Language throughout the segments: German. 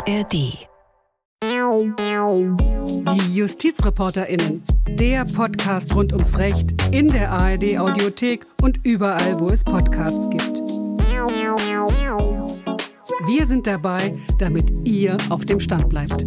ARD. Die JustizreporterInnen, der Podcast rund ums Recht in der ARD-Audiothek und überall, wo es Podcasts gibt. Wir sind dabei, damit ihr auf dem Stand bleibt.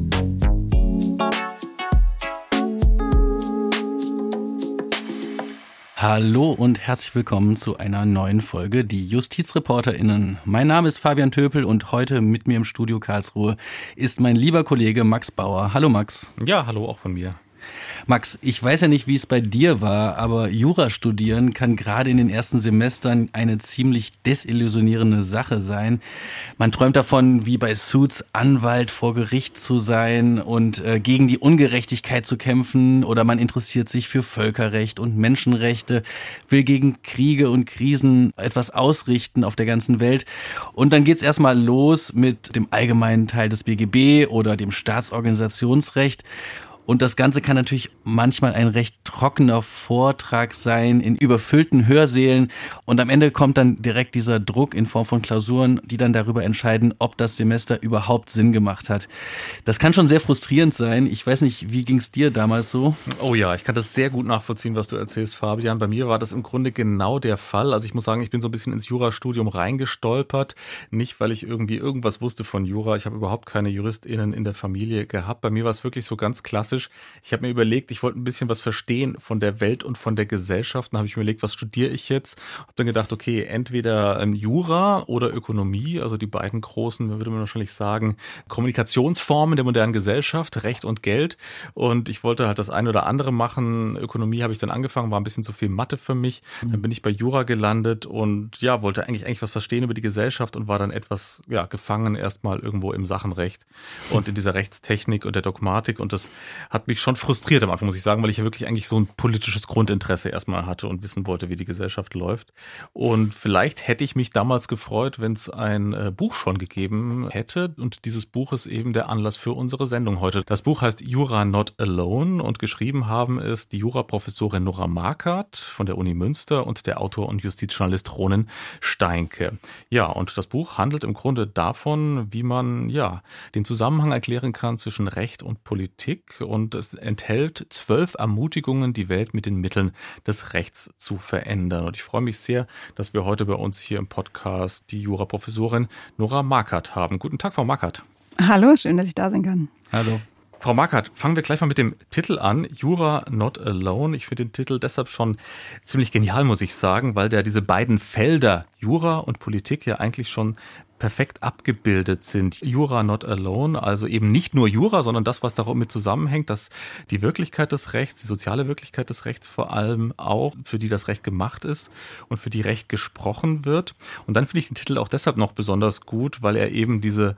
Hallo und herzlich willkommen zu einer neuen Folge Die JustizreporterInnen. Mein Name ist Fabian Töpel und heute mit mir im Studio Karlsruhe ist mein lieber Kollege Max Bauer. Hallo Max. Ja, hallo auch von mir. Max, ich weiß ja nicht, wie es bei dir war, aber Jura studieren kann gerade in den ersten Semestern eine ziemlich desillusionierende Sache sein. Man träumt davon, wie bei Suits Anwalt vor Gericht zu sein und gegen die Ungerechtigkeit zu kämpfen, oder man interessiert sich für Völkerrecht und Menschenrechte, will gegen Kriege und Krisen etwas ausrichten auf der ganzen Welt. Und dann geht's erstmal los mit dem allgemeinen Teil des BGB oder dem Staatsorganisationsrecht. Und das Ganze kann natürlich manchmal ein recht trockener Vortrag sein in überfüllten Hörsälen. Und am Ende kommt dann direkt dieser Druck in Form von Klausuren, die dann darüber entscheiden, ob das Semester überhaupt Sinn gemacht hat. Das kann schon sehr frustrierend sein. Ich weiß nicht, wie ging's dir damals so? Oh ja, ich kann das sehr gut nachvollziehen, was du erzählst, Fabian. Bei mir war das im Grunde genau der Fall. Also ich muss sagen, ich bin so ein bisschen ins Jurastudium reingestolpert. Nicht, weil ich irgendwie irgendwas wusste von Jura. Ich habe überhaupt keine JuristInnen in der Familie gehabt. Bei mir war es wirklich so ganz klassisch. Ich habe mir überlegt, ich wollte ein bisschen was verstehen von der Welt und von der Gesellschaft. Dann habe ich mir überlegt, was studiere ich jetzt? Habe dann gedacht, okay, entweder Jura oder Ökonomie, also die beiden großen, würde man wahrscheinlich sagen, Kommunikationsformen der modernen Gesellschaft, Recht und Geld. Und ich wollte halt das eine oder andere machen. Ökonomie habe ich dann angefangen, war ein bisschen zu viel Mathe für mich. Dann bin ich bei Jura gelandet und ja, wollte eigentlich was verstehen über die Gesellschaft und war dann etwas gefangen erstmal irgendwo im Sachenrecht und in dieser Rechtstechnik und der Dogmatik. Und das hat mich schon frustriert am Anfang, muss ich sagen, weil ich ja wirklich eigentlich so ein politisches Grundinteresse erstmal hatte und wissen wollte, wie die Gesellschaft läuft. Und vielleicht hätte ich mich damals gefreut, wenn es ein Buch schon gegeben hätte. Und dieses Buch ist eben der Anlass für unsere Sendung heute. Das Buch heißt Jura Not Alone und geschrieben haben es die Juraprofessorin Nora Marquardt von der Uni Münster und der Autor und Justizjournalist Ronen Steinke. Ja, und das Buch handelt im Grunde davon, wie man den Zusammenhang erklären kann zwischen Recht und Politik. Und es enthält 12 Ermutigungen, die Welt mit den Mitteln des Rechts zu verändern. Und ich freue mich sehr, dass wir heute bei uns hier im Podcast die Juraprofessorin Nora Marquardt haben. Guten Tag, Frau Marquardt. Hallo, schön, dass ich da sein kann. Hallo. Frau Marquardt, fangen wir gleich mal mit dem Titel an. Jura Not Alone. Ich finde den Titel deshalb schon ziemlich genial, muss ich sagen, weil diese beiden Felder, Jura und Politik, ja eigentlich schon perfekt abgebildet sind. Jura Not Alone, also eben nicht nur Jura, sondern das, was damit zusammenhängt, dass die Wirklichkeit des Rechts, die soziale Wirklichkeit des Rechts vor allem auch, für die das Recht gemacht ist und für die Recht gesprochen wird. Und dann finde ich den Titel auch deshalb noch besonders gut, weil er eben diese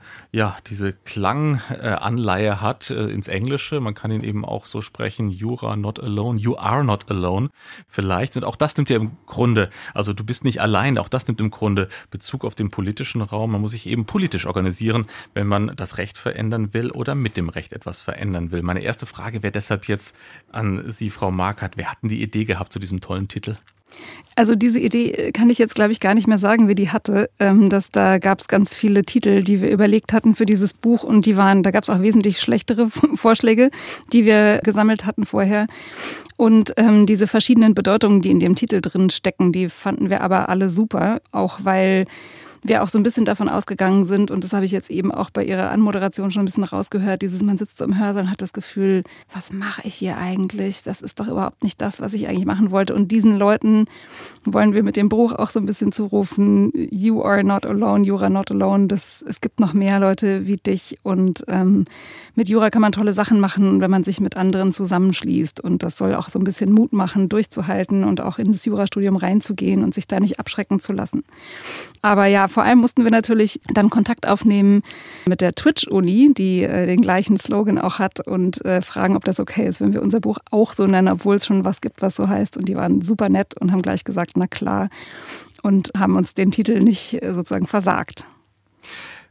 Klanganleihe hat ins Englische. Man kann ihn eben auch so sprechen, Jura Not Alone, You Are Not Alone vielleicht. Und auch das nimmt ja im Grunde, also du bist nicht allein, auch das nimmt im Grunde Bezug auf den politischen Raum. Man muss sich eben politisch organisieren, wenn man das Recht verändern will oder mit dem Recht etwas verändern will. Meine erste Frage wäre deshalb jetzt an Sie, Frau Marquardt. Wer hat denn die Idee gehabt zu diesem tollen Titel? Also diese Idee kann ich jetzt, glaube ich, gar nicht mehr sagen, wer die hatte. Da gab es ganz viele Titel, die wir überlegt hatten für dieses Buch und da gab es auch wesentlich schlechtere Vorschläge, die wir gesammelt hatten vorher. Und diese verschiedenen Bedeutungen, die in dem Titel drin stecken, die fanden wir aber alle super, auch weil wir auch so ein bisschen davon ausgegangen sind, und das habe ich jetzt eben auch bei Ihrer Anmoderation schon ein bisschen rausgehört, man sitzt so im Hörsaal und hat das Gefühl, was mache ich hier eigentlich? Das ist doch überhaupt nicht das, was ich eigentlich machen wollte. Und diesen Leuten wollen wir mit dem Buch auch so ein bisschen zurufen, You are not alone, Jura not alone. Es gibt noch mehr Leute wie dich und mit Jura kann man tolle Sachen machen, wenn man sich mit anderen zusammenschließt. Und das soll auch so ein bisschen Mut machen, durchzuhalten und auch in das Jurastudium reinzugehen und sich da nicht abschrecken zu lassen. Aber ja, vor allem mussten wir natürlich dann Kontakt aufnehmen mit der Twitch-Uni, die den gleichen Slogan auch hat, und fragen, ob das okay ist, wenn wir unser Buch auch so nennen, obwohl es schon was gibt, was so heißt. Und die waren super nett und haben gleich gesagt, na klar, und haben uns den Titel nicht sozusagen versagt.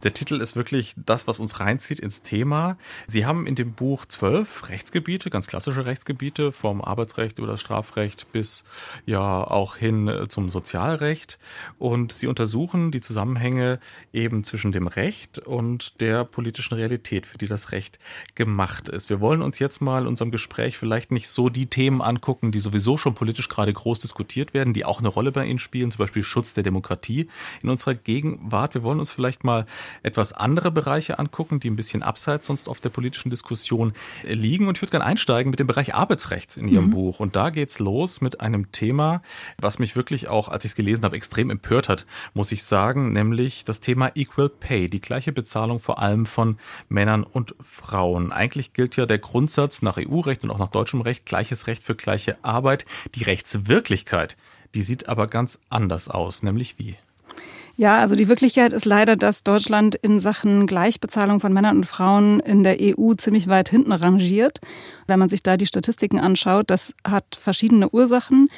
Der Titel ist wirklich das, was uns reinzieht ins Thema. Sie haben in dem Buch 12 Rechtsgebiete, ganz klassische Rechtsgebiete, vom Arbeitsrecht über das Strafrecht bis ja auch hin zum Sozialrecht. Und Sie untersuchen die Zusammenhänge eben zwischen dem Recht und der politischen Realität, für die das Recht gemacht ist. Wir wollen uns jetzt mal in unserem Gespräch vielleicht nicht so die Themen angucken, die sowieso schon politisch gerade groß diskutiert werden, die auch eine Rolle bei Ihnen spielen, zum Beispiel Schutz der Demokratie in unserer Gegenwart. Wir wollen uns vielleicht mal etwas andere Bereiche angucken, die ein bisschen abseits sonst auf der politischen Diskussion liegen. Und ich würde gerne einsteigen mit dem Bereich Arbeitsrechts in Ihrem Buch. Und da geht's los mit einem Thema, was mich wirklich auch, als ich es gelesen habe, extrem empört hat, muss ich sagen, nämlich das Thema Equal Pay, die gleiche Bezahlung vor allem von Männern und Frauen. Eigentlich gilt ja der Grundsatz nach EU-Recht und auch nach deutschem Recht, gleiches Recht für gleiche Arbeit. Die Rechtswirklichkeit, die sieht aber ganz anders aus, nämlich wie? Ja, also die Wirklichkeit ist leider, dass Deutschland in Sachen Gleichbezahlung von Männern und Frauen in der EU ziemlich weit hinten rangiert. Wenn man sich da die Statistiken anschaut, das hat verschiedene Ursachen.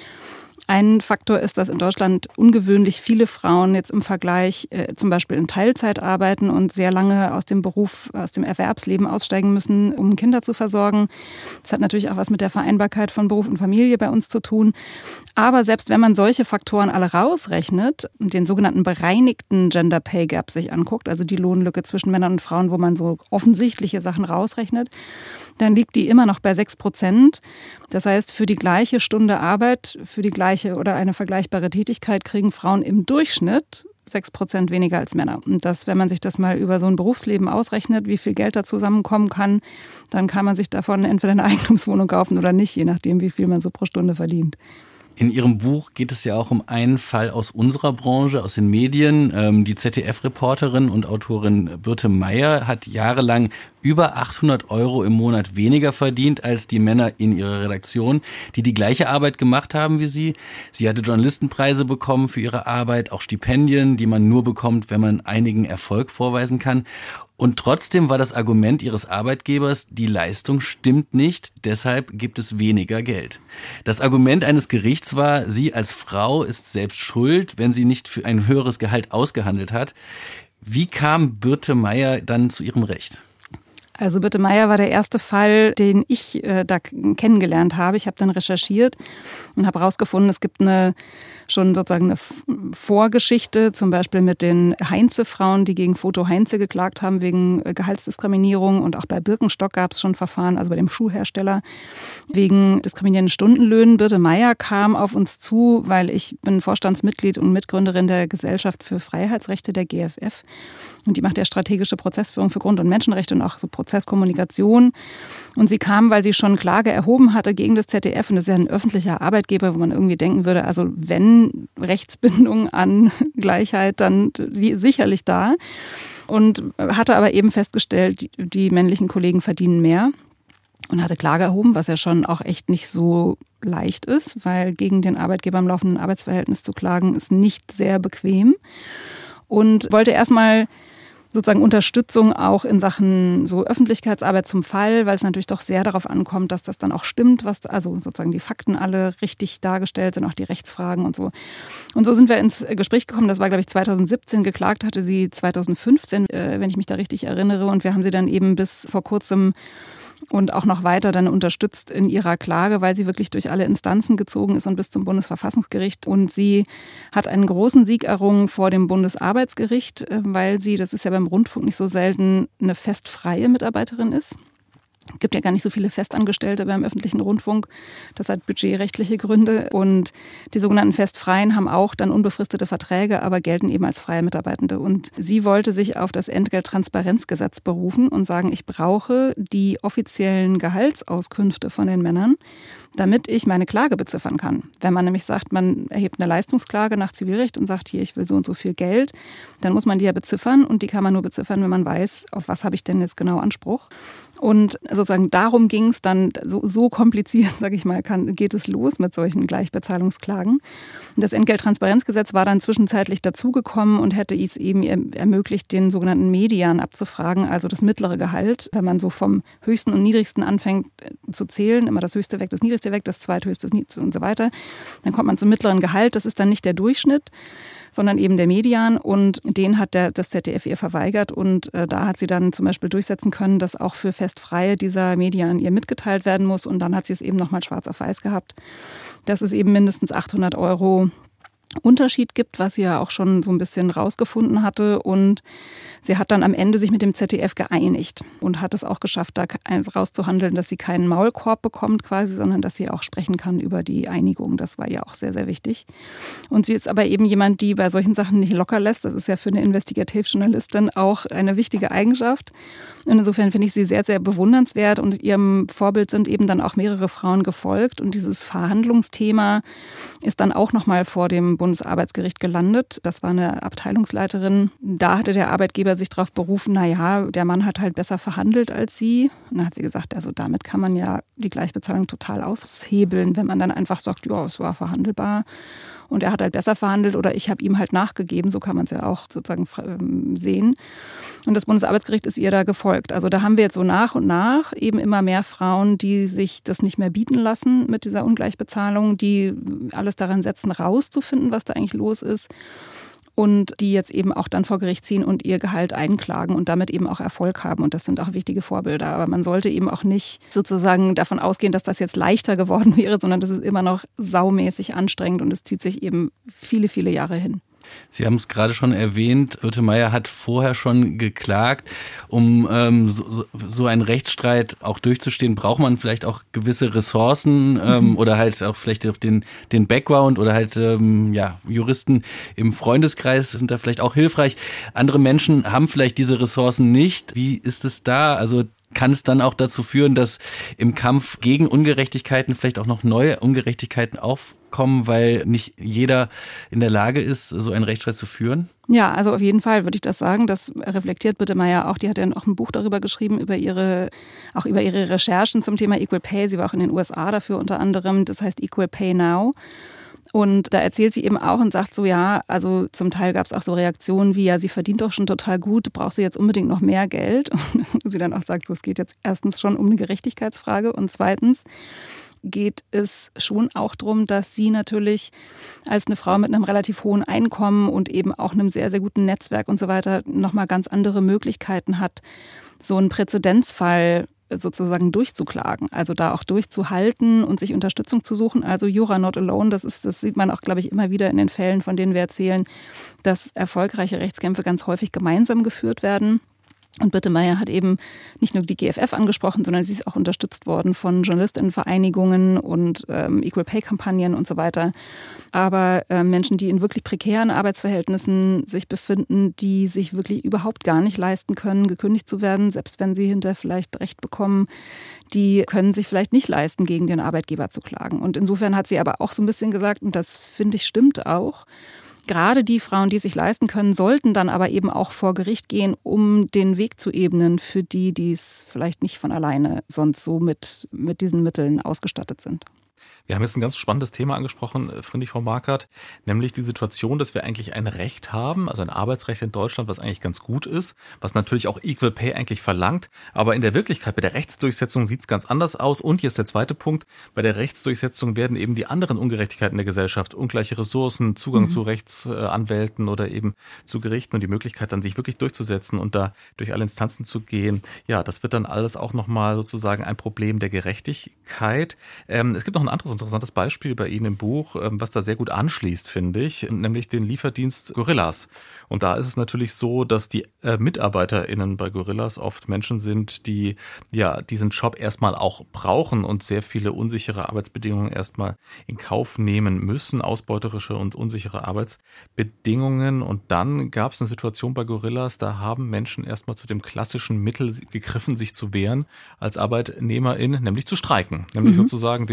Ein Faktor ist, dass in Deutschland ungewöhnlich viele Frauen jetzt im Vergleich zum Beispiel in Teilzeit arbeiten und sehr lange aus dem Beruf, aus dem Erwerbsleben aussteigen müssen, um Kinder zu versorgen. Das hat natürlich auch was mit der Vereinbarkeit von Beruf und Familie bei uns zu tun. Aber selbst wenn man solche Faktoren alle rausrechnet und den sogenannten bereinigten Gender Pay Gap sich anguckt, also die Lohnlücke zwischen Männern und Frauen, wo man so offensichtliche Sachen rausrechnet, dann liegt die immer noch bei 6%. Das heißt, für die gleiche Stunde Arbeit, für die gleiche oder eine vergleichbare Tätigkeit kriegen Frauen im Durchschnitt 6% weniger als Männer. Und das, wenn man sich das mal über so ein Berufsleben ausrechnet, wie viel Geld da zusammenkommen kann, dann kann man sich davon entweder eine Eigentumswohnung kaufen oder nicht, je nachdem, wie viel man so pro Stunde verdient. In Ihrem Buch geht es ja auch um einen Fall aus unserer Branche, aus den Medien. Die ZDF-Reporterin und Autorin Birte Meyer hat jahrelang über 800 € im Monat weniger verdient als die Männer in ihrer Redaktion, die die gleiche Arbeit gemacht haben wie sie. Sie hatte Journalistenpreise bekommen für ihre Arbeit, auch Stipendien, die man nur bekommt, wenn man einigen Erfolg vorweisen kann. Und trotzdem war das Argument ihres Arbeitgebers, die Leistung stimmt nicht, deshalb gibt es weniger Geld. Das Argument eines Gerichts war, sie als Frau ist selbst schuld, wenn sie nicht für ein höheres Gehalt ausgehandelt hat. Wie kam Birte Meyer dann zu ihrem Recht? Also Birte Meyer war der erste Fall, den ich da kennengelernt habe. Ich habe dann recherchiert und habe herausgefunden, es gibt schon sozusagen eine Vorgeschichte, zum Beispiel mit den Heinze-Frauen, die gegen Foto Heinze geklagt haben wegen Gehaltsdiskriminierung. Und auch bei Birkenstock gab es schon Verfahren, also bei dem Schuhhersteller, wegen diskriminierenden Stundenlöhnen. Birte Meyer kam auf uns zu, weil ich bin Vorstandsmitglied und Mitgründerin der Gesellschaft für Freiheitsrechte, der GFF. Und die macht ja strategische Prozessführung für Grund- und Menschenrechte und auch so Prozesskommunikation. Und sie kam, weil sie schon Klage erhoben hatte gegen das ZDF. Und das ist ja ein öffentlicher Arbeitgeber, wo man irgendwie denken würde, also wenn Rechtsbindung an Gleichheit, dann sicherlich da. Und hatte aber eben festgestellt, die männlichen Kollegen verdienen mehr. Und hatte Klage erhoben, was ja schon auch echt nicht so leicht ist, weil gegen den Arbeitgeber im laufenden Arbeitsverhältnis zu klagen, ist nicht sehr bequem. Und wollte erstmal sozusagen Unterstützung auch in Sachen so Öffentlichkeitsarbeit zum Fall, weil es natürlich doch sehr darauf ankommt, dass das dann auch stimmt, also sozusagen die Fakten alle richtig dargestellt sind, auch die Rechtsfragen und so. Und so sind wir ins Gespräch gekommen. Das war, glaube ich, 2017. Geklagt hatte sie 2015, wenn ich mich da richtig erinnere. Und wir haben sie dann eben bis vor kurzem und auch noch weiter dann unterstützt in ihrer Klage, weil sie wirklich durch alle Instanzen gezogen ist und bis zum Bundesverfassungsgericht. Und sie hat einen großen Sieg errungen vor dem Bundesarbeitsgericht, weil sie, das ist ja beim Rundfunk nicht so selten, eine festfreie Mitarbeiterin ist. Es gibt ja gar nicht so viele Festangestellte beim öffentlichen Rundfunk. Das hat budgetrechtliche Gründe. Und die sogenannten Festfreien haben auch dann unbefristete Verträge, aber gelten eben als freie Mitarbeitende. Und sie wollte sich auf das Entgelttransparenzgesetz berufen und sagen, ich brauche die offiziellen Gehaltsauskünfte von den Männern, damit ich meine Klage beziffern kann. Wenn man nämlich sagt, man erhebt eine Leistungsklage nach Zivilrecht und sagt, hier, ich will so und so viel Geld, dann muss man die ja beziffern und die kann man nur beziffern, wenn man weiß, auf was habe ich denn jetzt genau Anspruch. Und sozusagen darum ging es dann, so kompliziert, sage ich mal, geht es los mit solchen Gleichbezahlungsklagen. Das Entgelttransparenzgesetz war dann zwischenzeitlich dazugekommen und hätte es eben ermöglicht, den sogenannten Median abzufragen, also das mittlere Gehalt. Wenn man so vom höchsten und niedrigsten anfängt zu zählen, immer das höchste weg, das niedrigste weg, das zweithöchste und so weiter, dann kommt man zum mittleren Gehalt. Das ist dann nicht der Durchschnitt, sondern eben der Median, und den hat das ZDF ihr verweigert, und da hat sie dann zum Beispiel durchsetzen können, dass auch für Festfreie dieser Median ihr mitgeteilt werden muss, und dann hat sie es eben nochmal schwarz auf weiß gehabt, dass es eben mindestens 800 € Unterschied gibt, was sie ja auch schon so ein bisschen rausgefunden hatte, und sie hat dann am Ende sich mit dem ZDF geeinigt und hat es auch geschafft, da rauszuhandeln, dass sie keinen Maulkorb bekommt quasi, sondern dass sie auch sprechen kann über die Einigung. Das war ja auch sehr, sehr wichtig. Und sie ist aber eben jemand, die bei solchen Sachen nicht locker lässt. Das ist ja für eine Investigativjournalistin auch eine wichtige Eigenschaft. Und insofern finde ich sie sehr, sehr bewundernswert, und ihrem Vorbild sind eben dann auch mehrere Frauen gefolgt, und dieses Verhandlungsthema ist dann auch nochmal vor dem Bundesarbeitsgericht gelandet. Das war eine Abteilungsleiterin. Da hatte der Arbeitgeber sich darauf berufen, der Mann hat halt besser verhandelt als sie. Und dann hat sie gesagt, also damit kann man ja die Gleichbezahlung total aushebeln, wenn man dann einfach sagt, ja, es war verhandelbar. Und er hat halt besser verhandelt, oder ich habe ihm halt nachgegeben. So kann man es ja auch sozusagen sehen. Und das Bundesarbeitsgericht ist ihr da gefolgt. Also da haben wir jetzt so nach und nach eben immer mehr Frauen, die sich das nicht mehr bieten lassen mit dieser Ungleichbezahlung, die alles daran setzen, rauszufinden, was da eigentlich los ist. Und die jetzt eben auch dann vor Gericht ziehen und ihr Gehalt einklagen und damit eben auch Erfolg haben. Und das sind auch wichtige Vorbilder. Aber man sollte eben auch nicht sozusagen davon ausgehen, dass das jetzt leichter geworden wäre, sondern das ist immer noch saumäßig anstrengend, und es zieht sich eben viele, viele Jahre hin. Sie haben es gerade schon erwähnt, Ürte Meier hat vorher schon geklagt. Um so einen Rechtsstreit auch durchzustehen, braucht man vielleicht auch gewisse Ressourcen oder halt auch vielleicht auch den Background, oder halt Juristen im Freundeskreis sind da vielleicht auch hilfreich. Andere Menschen haben vielleicht diese Ressourcen nicht. Wie ist es da? Also kann es dann auch dazu führen, dass im Kampf gegen Ungerechtigkeiten vielleicht auch noch neue Ungerechtigkeiten aufkommen, weil nicht jeder in der Lage ist, so einen Rechtsstreit zu führen? Ja, also auf jeden Fall würde ich das sagen. Das reflektiert Ürte Meier auch. Die hat ja auch ein Buch darüber geschrieben, über ihre Recherchen zum Thema Equal Pay. Sie war auch in den USA dafür unter anderem. Das heißt Equal Pay Now. Und da erzählt sie eben auch und sagt so, ja, also zum Teil gab es auch so Reaktionen wie, ja, sie verdient doch schon total gut, braucht sie jetzt unbedingt noch mehr Geld? Und sie dann auch sagt, so, es geht jetzt erstens schon um eine Gerechtigkeitsfrage, und zweitens geht es schon auch darum, dass sie natürlich als eine Frau mit einem relativ hohen Einkommen und eben auch einem sehr, sehr guten Netzwerk und so weiter nochmal ganz andere Möglichkeiten hat, so einen Präzedenzfall sozusagen durchzuklagen, also da auch durchzuhalten und sich Unterstützung zu suchen. Also Jura not alone, das sieht man auch, glaube ich, immer wieder in den Fällen, von denen wir erzählen, dass erfolgreiche Rechtskämpfe ganz häufig gemeinsam geführt werden. Und Ürte Meier hat eben nicht nur die GFF angesprochen, sondern sie ist auch unterstützt worden von JournalistInnenvereinigungen und Equal-Pay-Kampagnen und so weiter. Aber Menschen, die in wirklich prekären Arbeitsverhältnissen sich befinden, die sich wirklich überhaupt gar nicht leisten können, gekündigt zu werden, selbst wenn sie hinterher vielleicht Recht bekommen, die können sich vielleicht nicht leisten, gegen den Arbeitgeber zu klagen. Und insofern hat sie aber auch so ein bisschen gesagt, und das finde ich stimmt auch, gerade die Frauen, die es sich leisten können, sollten dann aber eben auch vor Gericht gehen, um den Weg zu ebnen für die, die es vielleicht nicht von alleine sonst so mit diesen Mitteln ausgestattet sind. Wir haben jetzt ein ganz spannendes Thema angesprochen, finde ich, Frau Markert, nämlich die Situation, dass wir eigentlich ein Recht haben, also ein Arbeitsrecht in Deutschland, was eigentlich ganz gut ist, was natürlich auch Equal Pay eigentlich verlangt, aber in der Wirklichkeit, bei der Rechtsdurchsetzung sieht es ganz anders aus. Und jetzt der zweite Punkt, bei der Rechtsdurchsetzung werden eben die anderen Ungerechtigkeiten der Gesellschaft, ungleiche Ressourcen, Zugang zu Rechtsanwälten oder eben zu Gerichten und die Möglichkeit dann sich wirklich durchzusetzen und da durch alle Instanzen zu gehen, ja, das wird dann alles auch nochmal sozusagen ein Problem der Gerechtigkeit. Es gibt noch ein anderes interessantes Beispiel bei Ihnen im Buch, was da sehr gut anschließt, finde ich, nämlich den Lieferdienst Gorillas. Und da ist es natürlich so, dass die MitarbeiterInnen bei Gorillas oft Menschen sind, die ja diesen Job erstmal auch brauchen und sehr viele unsichere Arbeitsbedingungen erstmal in Kauf nehmen müssen, ausbeuterische und unsichere Arbeitsbedingungen. Und dann gab es eine Situation bei Gorillas, da haben Menschen erstmal zu dem klassischen Mittel gegriffen, sich zu wehren als ArbeitnehmerIn, nämlich zu streiken, nämlich sozusagen dem Arbeitgeber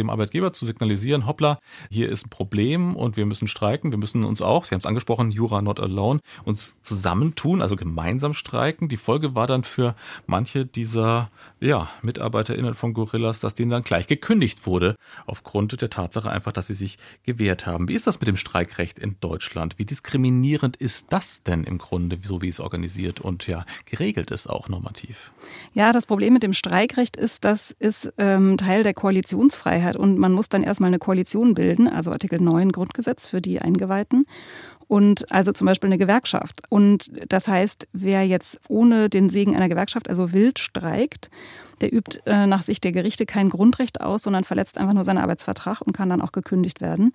Arbeitgeber zu signalisieren, hoppla, hier ist ein Problem und wir müssen streiken, wir müssen uns auch, Sie haben es angesprochen, Jura not alone, uns zusammentun, also gemeinsam streiken. Die Folge war dann für manche dieser MitarbeiterInnen von Gorillas, dass denen dann gleich gekündigt wurde, aufgrund der Tatsache einfach, dass sie sich gewehrt haben. Wie ist das mit dem Streikrecht in Deutschland? Wie diskriminierend ist das denn im Grunde, so wie es organisiert und geregelt ist auch normativ? Ja, das Problem mit dem Streikrecht ist, das ist Teil der Koalitionsfreiheit und man muss dann erstmal eine Koalition bilden, also Artikel 9 Grundgesetz für die Eingeweihten. Und also zum Beispiel eine Gewerkschaft. Und das heißt, wer jetzt ohne den Segen einer Gewerkschaft, also wild streikt, der übt nach Sicht der Gerichte kein Grundrecht aus, sondern verletzt einfach nur seinen Arbeitsvertrag und kann dann auch gekündigt werden.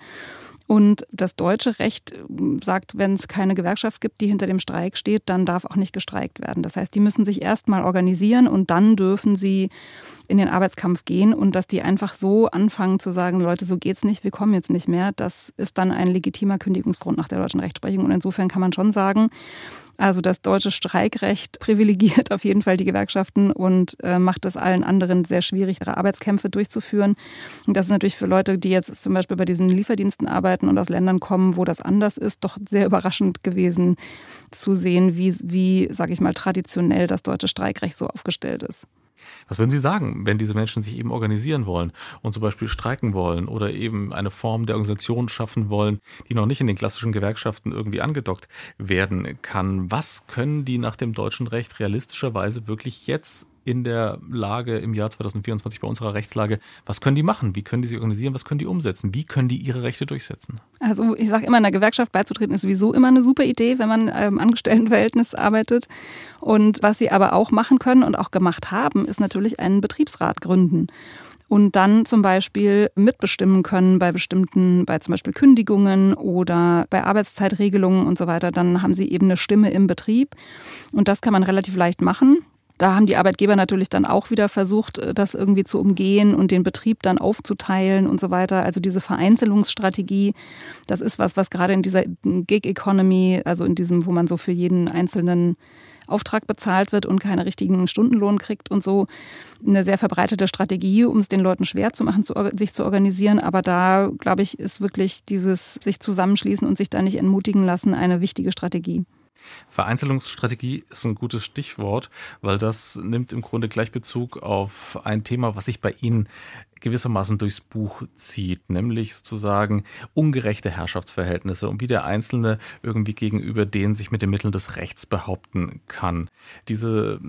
Und das deutsche Recht sagt, wenn es keine Gewerkschaft gibt, die hinter dem Streik steht, dann darf auch nicht gestreikt werden. Das heißt, die müssen sich erst mal organisieren und dann dürfen sie in den Arbeitskampf gehen. Und dass die einfach so anfangen zu sagen, Leute, so geht's nicht, wir kommen jetzt nicht mehr, das ist dann ein legitimer Kündigungsgrund nach der deutschen Rechtsprechung. Und insofern kann man schon sagen, also das deutsche Streikrecht privilegiert auf jeden Fall die Gewerkschaften und macht es allen anderen sehr schwierig, ihre Arbeitskämpfe durchzuführen. Und das ist natürlich für Leute, die jetzt zum Beispiel bei diesen Lieferdiensten arbeiten und aus Ländern kommen, wo das anders ist, doch sehr überraschend gewesen zu sehen, wie sage ich mal, traditionell das deutsche Streikrecht so aufgestellt ist. Was würden Sie sagen, wenn diese Menschen sich eben organisieren wollen und zum Beispiel streiken wollen oder eben eine Form der Organisation schaffen wollen, die noch nicht in den klassischen Gewerkschaften irgendwie angedockt werden kann? Was können die nach dem deutschen Recht realistischerweise wirklich jetzt in der Lage im Jahr 2024 bei unserer Rechtslage, was können die machen? Wie können die sich organisieren? Was können die umsetzen? Wie können die ihre Rechte durchsetzen? Also ich sage immer, einer Gewerkschaft beizutreten ist sowieso immer eine super Idee, wenn man im Angestelltenverhältnis arbeitet. Und was sie aber auch machen können und auch gemacht haben, ist natürlich einen Betriebsrat gründen. Und dann zum Beispiel mitbestimmen können bei zum Beispiel Kündigungen oder bei Arbeitszeitregelungen und so weiter. Dann haben sie eben eine Stimme im Betrieb. Und das kann man relativ leicht machen. Da haben die Arbeitgeber natürlich dann auch wieder versucht, das irgendwie zu umgehen und den Betrieb dann aufzuteilen und so weiter. Also diese Vereinzelungsstrategie, das ist was gerade in dieser Gig-Economy, also in diesem, wo man so für jeden einzelnen Auftrag bezahlt wird und keinen richtigen Stundenlohn kriegt und so, eine sehr verbreitete Strategie, um es den Leuten schwer zu machen, sich zu organisieren. Aber da, glaube ich, ist wirklich dieses sich zusammenschließen und sich da nicht entmutigen lassen eine wichtige Strategie. Vereinzelungsstrategie ist ein gutes Stichwort, weil das nimmt im Grunde gleich Bezug auf ein Thema, was sich bei Ihnen gewissermaßen durchs Buch zieht, nämlich sozusagen ungerechte Herrschaftsverhältnisse und wie der Einzelne irgendwie gegenüber denen sich mit den Mitteln des Rechts behaupten kann. Diese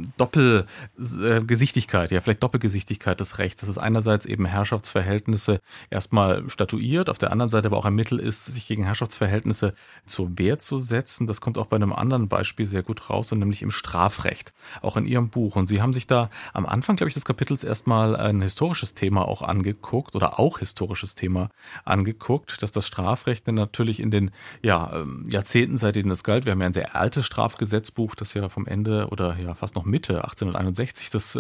Doppelgesichtigkeit, vielleicht Doppelgesichtigkeit des Rechts, das ist einerseits eben Herrschaftsverhältnisse erstmal statuiert, auf der anderen Seite aber auch ein Mittel ist, sich gegen Herrschaftsverhältnisse zur Wehr zu setzen. Das kommt auch bei einem anderen Beispiel sehr gut raus, und nämlich im Strafrecht, auch in Ihrem Buch. Und Sie haben sich da am Anfang, glaube ich, des Kapitels erstmal ein historisches Thema auch angeguckt oder auch historisches Thema angeguckt, dass das Strafrecht dann natürlich in den Jahrzehnten, seitdem das galt, wir haben ja ein sehr altes Strafgesetzbuch, das ja vom Ende oder fast noch Mitte 1861 des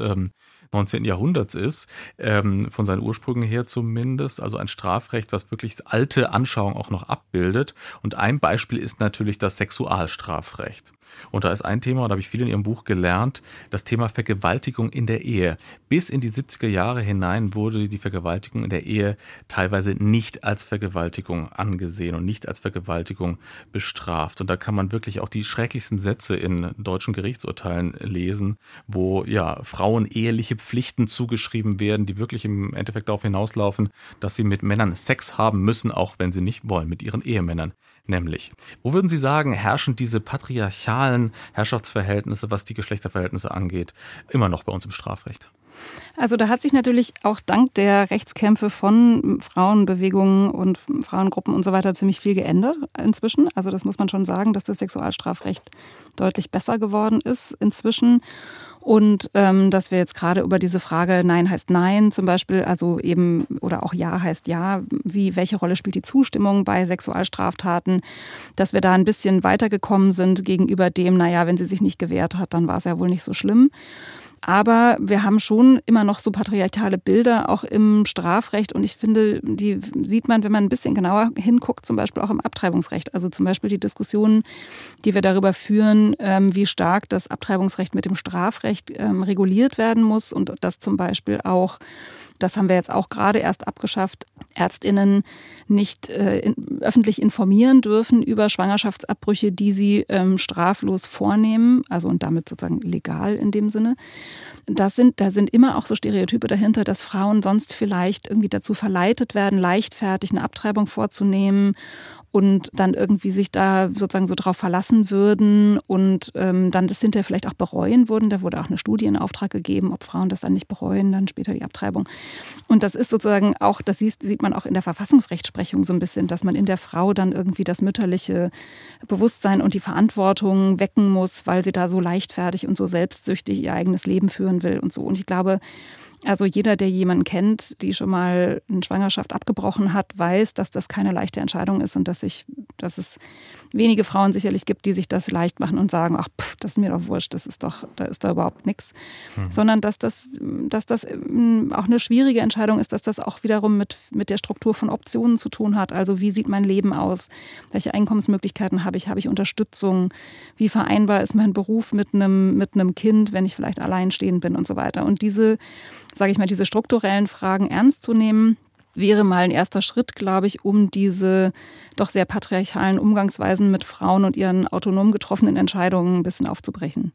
19. Jahrhunderts ist, von seinen Ursprüngen her zumindest, also ein Strafrecht, was wirklich alte Anschauungen auch noch abbildet. Und ein Beispiel ist natürlich das Sexualstrafrecht. Und da ist ein Thema, und da habe ich viel in Ihrem Buch gelernt, das Thema Vergewaltigung in der Ehe. Bis in die 70er Jahre hinein wurde die Vergewaltigung in der Ehe teilweise nicht als Vergewaltigung angesehen und nicht als Vergewaltigung bestraft. Und da kann man wirklich auch die schrecklichsten Sätze in deutschen Gerichtsurteilen lesen, wo Frauen eheliche Pflichten zugeschrieben werden, die wirklich im Endeffekt darauf hinauslaufen, dass sie mit Männern Sex haben müssen, auch wenn sie nicht wollen, mit ihren Ehemännern nämlich. Wo würden Sie sagen, herrschen diese patriarchalen Herrschaftsverhältnisse, was die Geschlechterverhältnisse angeht, immer noch bei uns im Strafrecht? Also da hat sich natürlich auch dank der Rechtskämpfe von Frauenbewegungen und Frauengruppen und so weiter ziemlich viel geändert inzwischen. Also das muss man schon sagen, dass das Sexualstrafrecht deutlich besser geworden ist inzwischen. Und dass wir jetzt gerade über diese Frage Nein heißt Nein zum Beispiel, also eben, oder auch Ja heißt Ja, welche Rolle spielt die Zustimmung bei Sexualstraftaten, dass wir da ein bisschen weitergekommen sind gegenüber dem, wenn sie sich nicht gewehrt hat, dann war es ja wohl nicht so schlimm. Aber wir haben schon immer noch so patriarchale Bilder auch im Strafrecht, und ich finde, die sieht man, wenn man ein bisschen genauer hinguckt, zum Beispiel auch im Abtreibungsrecht. Also zum Beispiel die Diskussionen, die wir darüber führen, wie stark das Abtreibungsrecht mit dem Strafrecht reguliert werden muss, und dass zum Beispiel auch das haben wir jetzt auch gerade erst abgeschafft, ÄrztInnen nicht öffentlich informieren dürfen über Schwangerschaftsabbrüche, die sie straflos vornehmen, also und damit sozusagen legal in dem Sinne. Da sind immer auch so Stereotype dahinter, dass Frauen sonst vielleicht irgendwie dazu verleitet werden, leichtfertig eine Abtreibung vorzunehmen und dann irgendwie sich da sozusagen so drauf verlassen würden und dann das hinterher vielleicht auch bereuen würden. Da wurde auch eine Studie in Auftrag gegeben, ob Frauen das dann nicht bereuen, dann später die Abtreibung. Und das ist sozusagen auch, das sieht man auch in der Verfassungsrechtsprechung so ein bisschen, dass man in der Frau dann irgendwie das mütterliche Bewusstsein und die Verantwortung wecken muss, weil sie da so leichtfertig und so selbstsüchtig ihr eigenes Leben führen will und so. Und ich glaube, also jeder, der jemanden kennt, die schon mal eine Schwangerschaft abgebrochen hat, weiß, dass das keine leichte Entscheidung ist und dass es wenige Frauen sicherlich gibt, die sich das leicht machen und sagen, ach, das ist mir doch wurscht, da ist da überhaupt nichts. Sondern dass das auch eine schwierige Entscheidung ist, dass das auch wiederum mit der Struktur von Optionen zu tun hat. Also wie sieht mein Leben aus? Welche Einkommensmöglichkeiten habe ich? Habe ich Unterstützung? Wie vereinbar ist mein Beruf mit einem Kind, wenn ich vielleicht alleinstehend bin und so weiter? Und diese strukturellen Fragen ernst zu nehmen, wäre mal ein erster Schritt, glaube ich, um diese doch sehr patriarchalen Umgangsweisen mit Frauen und ihren autonom getroffenen Entscheidungen ein bisschen aufzubrechen.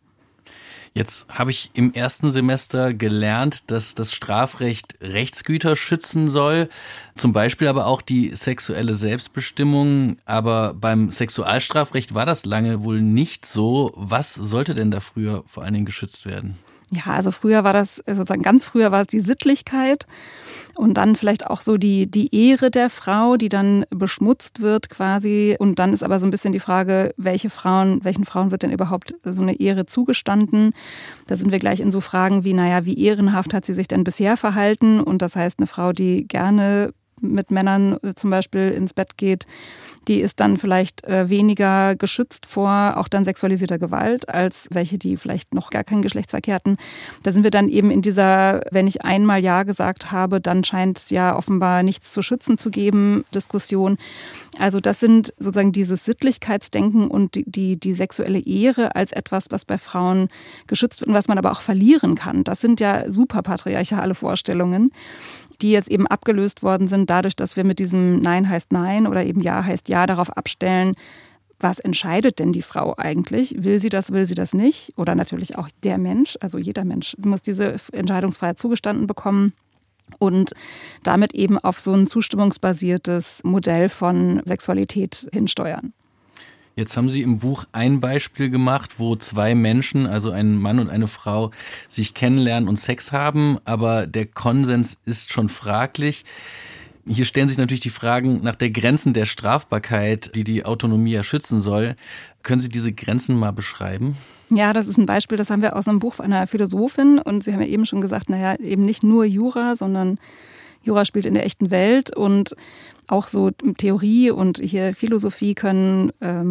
Jetzt habe ich im ersten Semester gelernt, dass das Strafrecht Rechtsgüter schützen soll, zum Beispiel aber auch die sexuelle Selbstbestimmung. Aber beim Sexualstrafrecht war das lange wohl nicht so. Was sollte denn da früher vor allen Dingen geschützt werden? Ja, also früher war das, sozusagen ganz früher war es die Sittlichkeit und dann vielleicht auch so die Ehre der Frau, die dann beschmutzt wird quasi. Und dann ist aber so ein bisschen die Frage, welchen Frauen wird denn überhaupt so eine Ehre zugestanden? Da sind wir gleich in so Fragen wie, wie ehrenhaft hat sie sich denn bisher verhalten? Und das heißt, eine Frau, die gerne mit Männern zum Beispiel ins Bett geht, die ist dann vielleicht weniger geschützt vor auch dann sexualisierter Gewalt, als welche, die vielleicht noch gar keinen Geschlechtsverkehr hatten. Da sind wir dann eben in dieser, wenn ich einmal Ja gesagt habe, dann scheint es ja offenbar nichts zu schützen zu geben, Diskussion. Also das sind sozusagen dieses Sittlichkeitsdenken und die sexuelle Ehre als etwas, was bei Frauen geschützt wird und was man aber auch verlieren kann. Das sind ja super patriarchale Vorstellungen, die jetzt eben abgelöst worden sind, dadurch, dass wir mit diesem Nein heißt Nein oder eben Ja heißt Ja darauf abstellen, was entscheidet denn die Frau eigentlich? Will sie das nicht? Oder natürlich auch der Mensch, also jeder Mensch muss diese Entscheidungsfreiheit zugestanden bekommen und damit eben auf so ein zustimmungsbasiertes Modell von Sexualität hinsteuern. Jetzt haben Sie im Buch ein Beispiel gemacht, wo zwei Menschen, also ein Mann und eine Frau, sich kennenlernen und Sex haben, aber der Konsens ist schon fraglich. Hier stellen sich natürlich die Fragen nach der Grenzen der Strafbarkeit, die Autonomie ja schützen soll. Können Sie diese Grenzen mal beschreiben? Ja, das ist ein Beispiel, das haben wir aus einem Buch von einer Philosophin und Sie haben ja eben schon gesagt, eben nicht nur Jura, sondern Jura spielt in der echten Welt und auch so Theorie und hier Philosophie können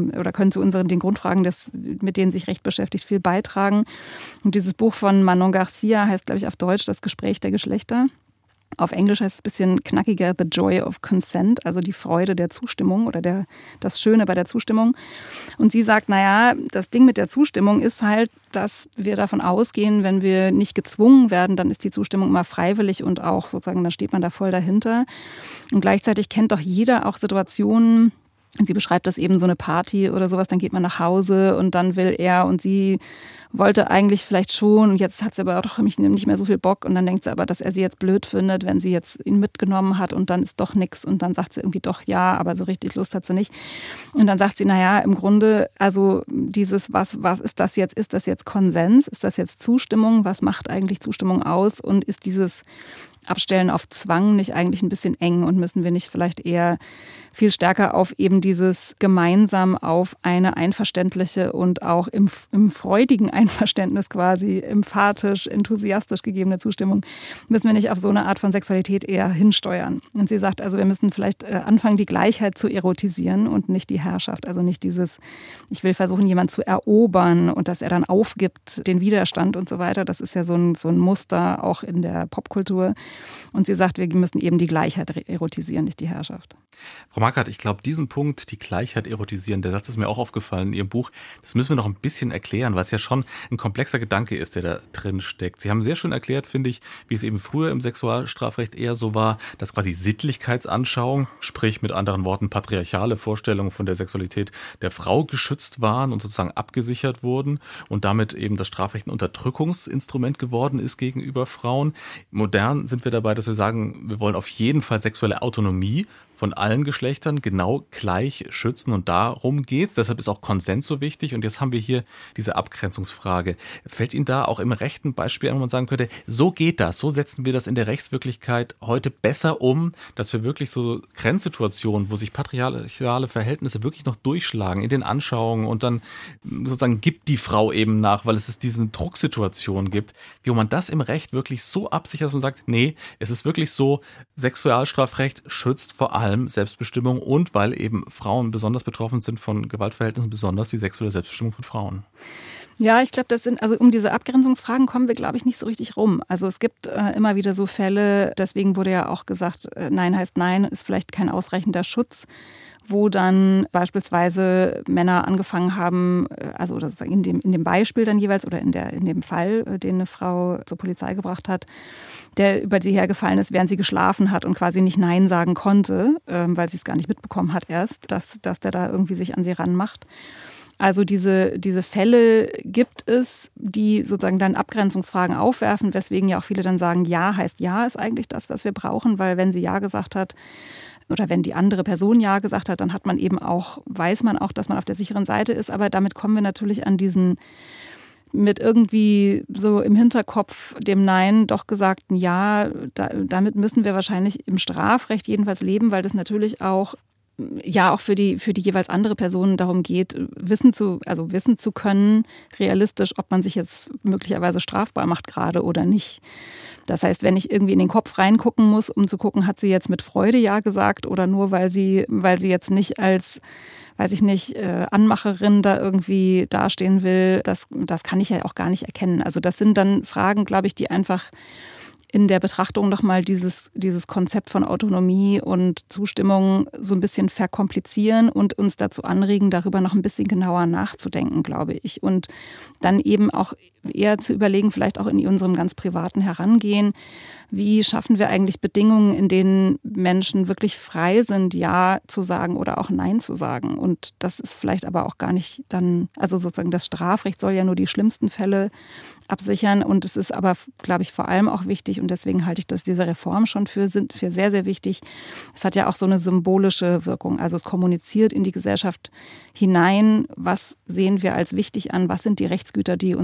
zu den Grundfragen, mit denen sich Recht beschäftigt, viel beitragen. Und dieses Buch von Manon Garcia heißt, glaube ich, auf Deutsch Das Gespräch der Geschlechter. Auf Englisch heißt es ein bisschen knackiger The Joy of Consent, also die Freude der Zustimmung oder das Schöne bei der Zustimmung. Und sie sagt, das Ding mit der Zustimmung ist halt, dass wir davon ausgehen, wenn wir nicht gezwungen werden, dann ist die Zustimmung immer freiwillig und auch sozusagen, dann steht man da voll dahinter. Und gleichzeitig kennt doch jeder auch Situationen, sie beschreibt das eben so eine Party oder sowas, dann geht man nach Hause und dann will er und sie wollte eigentlich vielleicht schon und jetzt hat sie aber doch nicht mehr so viel Bock und dann denkt sie aber, dass er sie jetzt blöd findet, wenn sie jetzt ihn mitgenommen hat und dann ist doch nichts und dann sagt sie irgendwie doch ja, aber so richtig Lust hat sie nicht. Und dann sagt sie, im Grunde, also dieses, was ist das jetzt? Ist das jetzt Konsens? Ist das jetzt Zustimmung? Was macht eigentlich Zustimmung aus? Und ist dieses Abstellen auf Zwang nicht eigentlich ein bisschen eng und müssen wir nicht vielleicht eher viel stärker auf eben dieses gemeinsam auf eine einverständliche und auch im freudigen Einverständnis quasi emphatisch, enthusiastisch gegebene Zustimmung, müssen wir nicht auf so eine Art von Sexualität eher hinsteuern. Und sie sagt, also wir müssen vielleicht anfangen, die Gleichheit zu erotisieren und nicht die Herrschaft, also nicht dieses, ich will versuchen, jemanden zu erobern und dass er dann aufgibt, den Widerstand und so weiter. Das ist ja so ein Muster auch in der Popkultur. Und sie sagt, wir müssen eben die Gleichheit erotisieren, nicht die Herrschaft. Frau Marquardt, ich glaube, diesen Punkt, die Gleichheit erotisieren, der Satz ist mir auch aufgefallen in Ihrem Buch. Das müssen wir noch ein bisschen erklären, weil es ja schon ein komplexer Gedanke ist, der da drin steckt. Sie haben sehr schön erklärt, finde ich, wie es eben früher im Sexualstrafrecht eher so war, dass quasi Sittlichkeitsanschauung, sprich mit anderen Worten patriarchale Vorstellungen von der Sexualität der Frau geschützt waren und sozusagen abgesichert wurden und damit eben das Strafrecht ein Unterdrückungsinstrument geworden ist gegenüber Frauen. Modern sind wir dabei, dass wir sagen, wir wollen auf jeden Fall sexuelle Autonomie von allen Geschlechtern genau gleich schützen und darum geht's. Deshalb ist auch Konsens so wichtig und jetzt haben wir hier diese Abgrenzungsfrage. Fällt Ihnen da auch im Recht ein Beispiel ein, wo man sagen könnte, so geht das, so setzen wir das in der Rechtswirklichkeit heute besser um, dass wir wirklich so Grenzsituationen, wo sich patriarchale Verhältnisse wirklich noch durchschlagen in den Anschauungen und dann sozusagen gibt die Frau eben nach, weil es diesen Drucksituationen gibt, wie man das im Recht wirklich so absichert, dass man sagt, nee, es ist wirklich so, Sexualstrafrecht schützt vor allem Selbstbestimmung und weil eben Frauen besonders betroffen sind von Gewaltverhältnissen, besonders die sexuelle Selbstbestimmung von Frauen. Ja, ich glaube, also um diese Abgrenzungsfragen kommen wir, glaube ich, nicht so richtig rum. Also es gibt immer wieder so Fälle, deswegen wurde ja auch gesagt, Nein heißt Nein, ist vielleicht kein ausreichender Schutz, wo dann beispielsweise Männer angefangen haben, also in dem Beispiel dann jeweils oder in dem Fall, den eine Frau zur Polizei gebracht hat, der über sie hergefallen ist, während sie geschlafen hat und quasi nicht Nein sagen konnte, weil sie es gar nicht mitbekommen hat erst, dass der da irgendwie sich an sie ranmacht. Also diese Fälle gibt es, die sozusagen dann Abgrenzungsfragen aufwerfen, weswegen ja auch viele dann sagen, Ja heißt Ja ist eigentlich das, was wir brauchen, weil wenn sie Ja gesagt hat oder wenn die andere Person Ja gesagt hat, dann hat man eben auch, weiß man auch, dass man auf der sicheren Seite ist, aber damit kommen wir natürlich an diesen mit irgendwie so im Hinterkopf dem Nein doch gesagten Ja, damit müssen wir wahrscheinlich im Strafrecht jedenfalls leben, weil das natürlich auch für die jeweils andere Person darum geht, wissen zu können, realistisch, ob man sich jetzt möglicherweise strafbar macht gerade oder nicht. Das heißt, wenn ich irgendwie in den Kopf reingucken muss, um zu gucken, hat sie jetzt mit Freude Ja gesagt oder nur, weil sie jetzt nicht als, weiß ich nicht, Anmacherin da irgendwie dastehen will, das kann ich ja auch gar nicht erkennen. Also das sind dann Fragen, glaube ich, die einfach in der Betrachtung nochmal dieses Konzept von Autonomie und Zustimmung so ein bisschen verkomplizieren und uns dazu anregen, darüber noch ein bisschen genauer nachzudenken, glaube ich. Und dann eben auch eher zu überlegen, vielleicht auch in unserem ganz privaten Herangehen, wie schaffen wir eigentlich Bedingungen, in denen Menschen wirklich frei sind, Ja zu sagen oder auch Nein zu sagen. Und das ist vielleicht aber auch gar nicht dann, also sozusagen das Strafrecht soll ja nur die schlimmsten Fälle absichern. Und es ist aber, glaube ich, vor allem auch wichtig, und deswegen halte ich diese Reform schon für sehr, sehr wichtig. Es hat ja auch so eine symbolische Wirkung. Also es kommuniziert in die Gesellschaft hinein, was sehen wir als wichtig an, was sind die Rechtsgüter, die